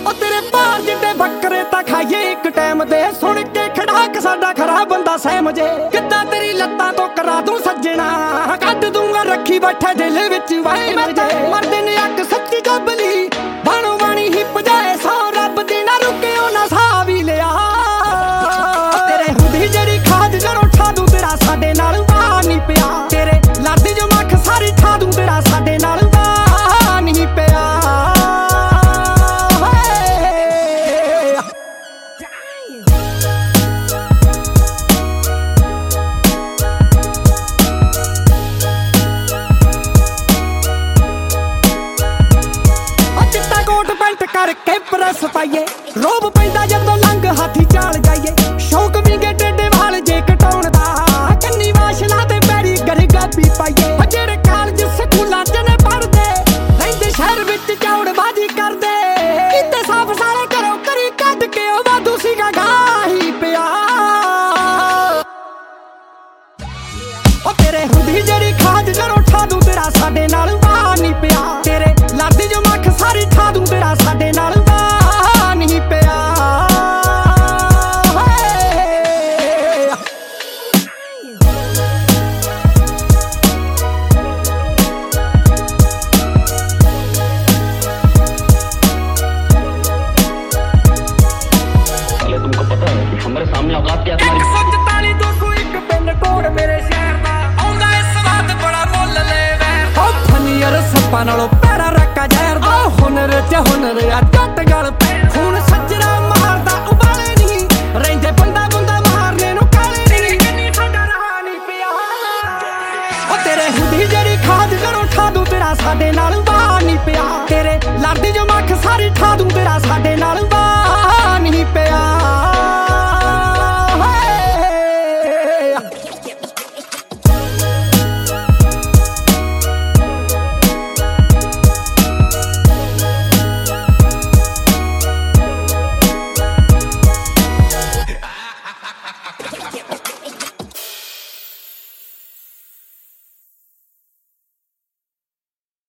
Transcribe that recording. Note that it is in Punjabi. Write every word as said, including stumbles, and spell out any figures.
ਉਹ ਤੇਰੇ ਭਾਰ ਜਿੱਡੇ ਬੱਕਰੇ ਤਾਂ ਖਾਈਏ ਇੱਕ ਟਾਈਮ ਦੇ। ਸੁਣ ਕੇ ਖੜਾਕ ਸਾਡਾ ਖਰਾ ਬੰਦਾ ਸਹਿਮ ਜੇ। ਕਿੱਦਾਂ ਤੇਰੀ ਲੱਤਾਂ ਤੋਂ ਕਰਾ ਦੂੰ ਸੱਜਣਾ, ਕੱਢ ਦੂੰਗਾ ਰੱਖੀ ਬੈਠਾ ਦਿਲ ਵਿੱਚ ਵਾਏ ਮਰਜੇ। ਮਰਦੇ ਨੇ ਅੱਗ ਸੱਚੀ ਜੱਬਲੀ ਬਾਣੋ ਬਾਣੀ ਹੀ ਪਜਾਏ ਸੌ ਰੱਬ ਦੀ ਨਾ ਰੁਕਿਓ ਨਾ ਸਾਹ ਵੀ ਲਿਆ। ਤੇਰੇ ਹੁੰਦੀ ਜਿਹੜੀ ਖਾਦ ਜੜੋਂ ਠਾ ਦੂੰ ਤੇਰਾ ਸਾਡੇ ਨਾਲ ਵਾਹ ਨਹੀਂ ਪਿਆ। ਤੇਰੇ ਲਾਡੀ ਜੋ ਮੱਖ ਸਾਰੀ ਠਾ ਦੂੰ ਤੇਰਾ ਸਾਡੇ ਨਾਲ ਵਾਹ ਨਹੀਂ ਪਿਆ। ਕਰਕੇ ਪ੍ਰੈਸ ਪਾਈਏ ਰੋਬ ਪੈਂਦਾ ਜਦੋਂ ਲੰਘ ਹਾਥੀ ਚਾਲ ਜਾਈਏ। ਸ਼ੌਕ ਵੀ ਗੇ ਟੇਡੇ ਵਾਲ ਜੇ ਕਟਾਉਣ ਦਾ, ਕੰਨੀ ਵਾਸ਼ਲਾ ਤੇ ਪੈਰੀ ਗਰਗਾਬੀ ਪਾਈਏ। ਜਿਹੜੇ ਕਾਲਜ ਸਕੂਲਾਂ ਚ ਨੇ ਪੜਦੇ ਰਹਿੰਦੇ ਸ਼ਹਿਰ ਵਿੱਚ ਚੌੜਬਾਜੀ ਕਰਦੇ। ਕਿਤੇ ਸਾਫ ਸਾਰੇ ਘਰੋਂ ਕਰੀ ਕੱਢ ਕੇ ਉਹ ਵਾਧੂ ਸੀਗਾ ਗਾਹੀ ਪਿਆ। ਉਹ ਤੇਰੇ ਹੁੰਦੀ ਜਿਹੜੀ ਖਾਦ ਜੜੋਂ ਠਾ ਦੂੰ ਤੇਰਾ ਸਾਡੇ ਨਾਲ ਵਾਹ ਨਹੀਂ ਪਿਆ। ਤੇਰੇ ਲਾਡੀ ਜੋ ਮੱਖ ਸਾਰੀ ਠਾ ਦੂੰ ਤੇਰਾ ਸਾਡੇ ਨਾਲ ਵਾਹ ਨਹੀਂ ਪਿਆ। तुमको पता है कि हमारे सामने औकात क्या है? एक सौ चौताली दो सौ एक पिन कोड मेरे शहर दा आउंदा इस स्वाद बड़ा मुੱਲ ले वैर। ओ फनीर सप्पा नालों पैरा रक्का जहर दा। हुनर च हुनर आ जट गल पे खून सज्जरा मारदा उबाले नहीं रहिंदे बंदा बंदा मारने नूं काले नहीं। किन्नी साडा रहा नहीं पिया। ओ तेरे हुंदी जेड़ी खाद जड़ों ठा दूं तेरा साडे नाल वाह नहीं पिया। तेरे